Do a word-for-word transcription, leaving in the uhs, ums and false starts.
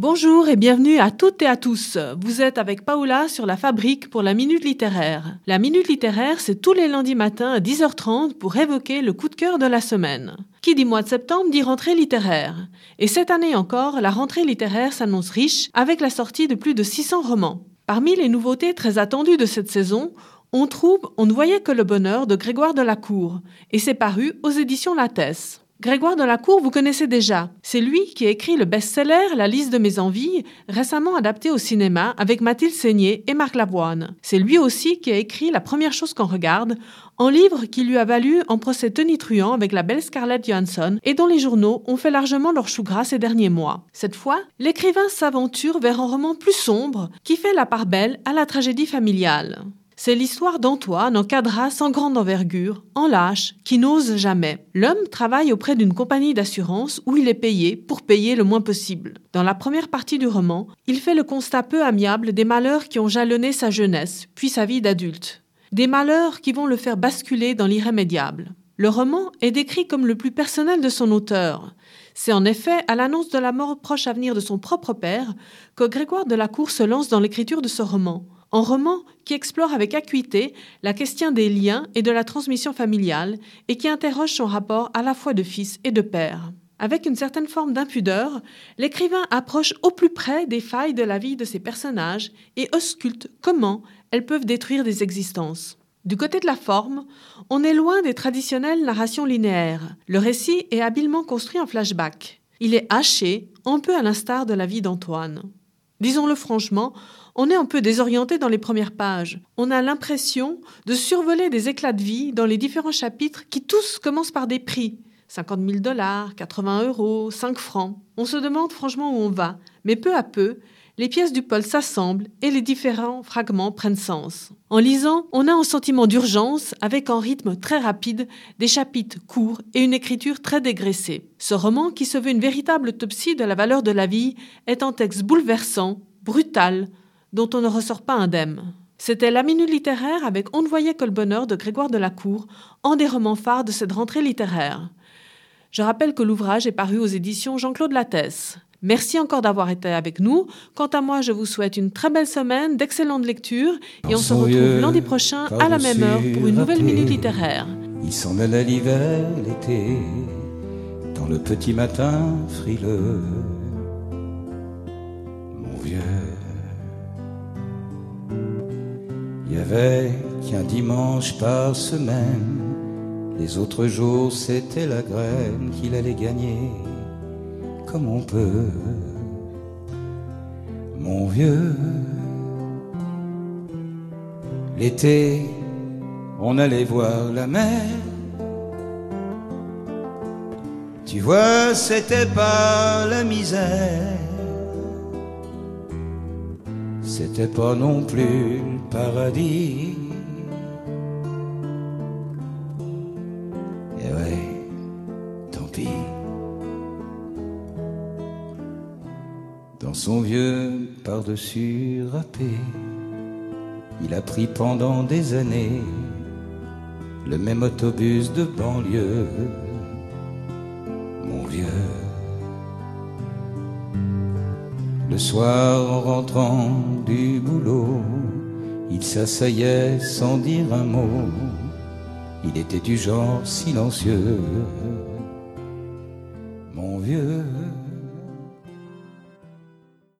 Bonjour et bienvenue à toutes et à tous. Vous êtes avec Paola sur la Fabrique pour la Minute Littéraire. La Minute Littéraire, c'est tous les lundis matins à dix heures trente pour évoquer le coup de cœur de la semaine. Qui dit mois de septembre dit rentrée littéraire. Et cette année encore, la rentrée littéraire s'annonce riche avec la sortie de plus de six cents romans. Parmi les nouveautés très attendues de cette saison, on trouve « On ne voyait que le bonheur » de Grégoire Delacour et c'est paru aux éditions Lattès. Grégoire Delacour, vous connaissez déjà. C'est lui qui a écrit le best-seller La liste de mes envies, récemment adapté au cinéma avec Mathilde Seigner et Marc Lavoine. C'est lui aussi qui a écrit La première chose qu'on regarde, un livre qui lui a valu un procès tonitruant avec la belle Scarlett Johansson et dont les journaux ont fait largement leur chou gras ces derniers mois. Cette fois, l'écrivain s'aventure vers un roman plus sombre qui fait la part belle à la tragédie familiale. C'est l'histoire d'Antoine, un cadras sans grande envergure, en lâche, qui n'ose jamais. L'homme travaille auprès d'une compagnie d'assurance où il est payé pour payer le moins possible. Dans la première partie du roman, il fait le constat peu amiable des malheurs qui ont jalonné sa jeunesse, puis sa vie d'adulte. Des malheurs qui vont le faire basculer dans l'irrémédiable. Le roman est décrit comme le plus personnel de son auteur. C'est en effet à l'annonce de la mort proche à venir de son propre père que Grégoire Delacour se lance dans l'écriture de ce roman. Un roman qui explore avec acuité la question des liens et de la transmission familiale et qui interroge son rapport à la fois de fils et de père. Avec une certaine forme d'impudeur, l'écrivain approche au plus près des failles de la vie de ses personnages et ausculte comment elles peuvent détruire des existences. Du côté de la forme, on est loin des traditionnelles narrations linéaires. Le récit est habilement construit en flashback. Il est haché, un peu à l'instar de la vie d'Antoine. Disons-le franchement, on est un peu désorienté dans les premières pages. On a l'impression de survoler des éclats de vie dans les différents chapitres qui tous commencent par des prix. cinquante mille dollars, quatre-vingts euros, cinq francs. On se demande franchement où on va, mais peu à peu, les pièces du puzzle s'assemblent et les différents fragments prennent sens. En lisant, on a un sentiment d'urgence avec un rythme très rapide, des chapitres courts et une écriture très dégraissée. Ce roman, qui se veut une véritable autopsie de la valeur de la vie, est un texte bouleversant, brutal, dont on ne ressort pas indemne. C'était la Minute Littéraire avec On ne voyait que le bonheur de Grégoire Delacour, un des romans phares de cette rentrée littéraire. Je rappelle que l'ouvrage est paru aux éditions Jean-Claude Lattès. Merci encore d'avoir été avec nous. Quant à moi, je vous souhaite une très belle semaine, d'excellentes lectures et on se retrouve lundi prochain à la même heure pour une nouvelle Minute Littéraire. Il s'en allait l'hiver, l'été, dans le petit matin frileux. Mon vieux, il y avait qu'un dimanche par semaine. Les autres jours, c'était la graine qu'il allait gagner. Comme on peut, mon vieux. L'été, on allait voir la mer. Tu vois, c'était pas la misère. C'était pas non plus le paradis. Et ouais, tant pis. Dans son vieux par-dessus râpé, il a pris pendant des années le même autobus de banlieue. Mon vieux, le soir en rentrant du boulot, il s'asseyait sans dire un mot. Il était du genre silencieux. Mon vieux.